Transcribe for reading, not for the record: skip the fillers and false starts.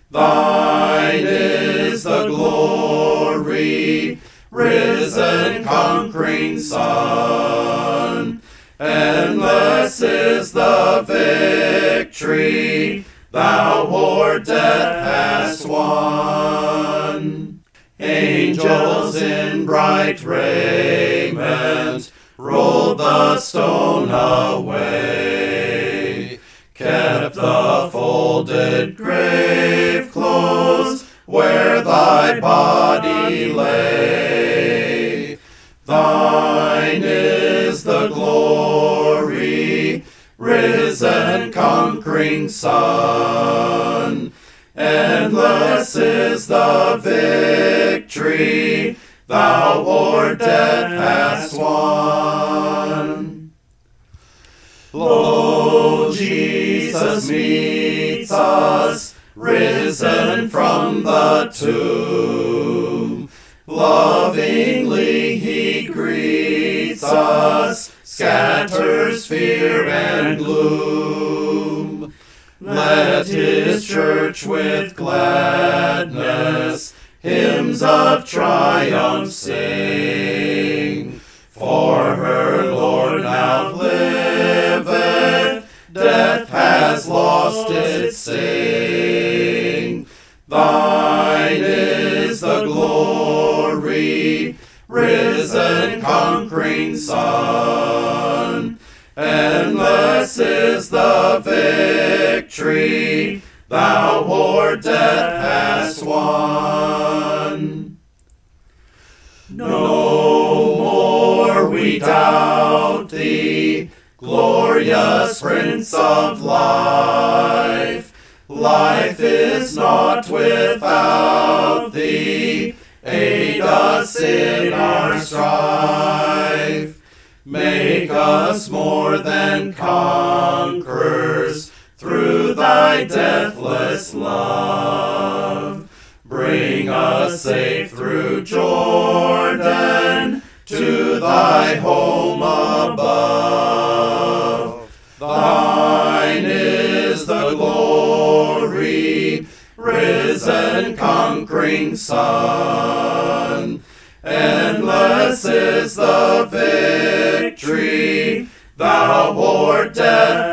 Thine is the glory, risen conquering Son. Endless is the victory thou o'er death hast won. Angels in bright raiment rolled the stone away, kept the folded grave closed where thy body lay. Thine is the glory, risen conquering Son. Endless is the victory thou o'er death hast won. Lo, Jesus meets us, risen from the tomb. Lovingly he greets us, scatters fear and gloom. Let his church with gladness hymns of triumph sing. For her Lord now liveth, death has lost its sting. Thine is the glory, risen conquering Son. Endless is the victory thou o'er death hast won. No more we doubt thee, glorious Prince of life. Life is not without thee, aid us in our strife. Make us more than conquerors through thy deathless love. Bring us safe through Jordan to thy home above. Thine is the glory, risen conquering Son. Endless is the victory thou o'er death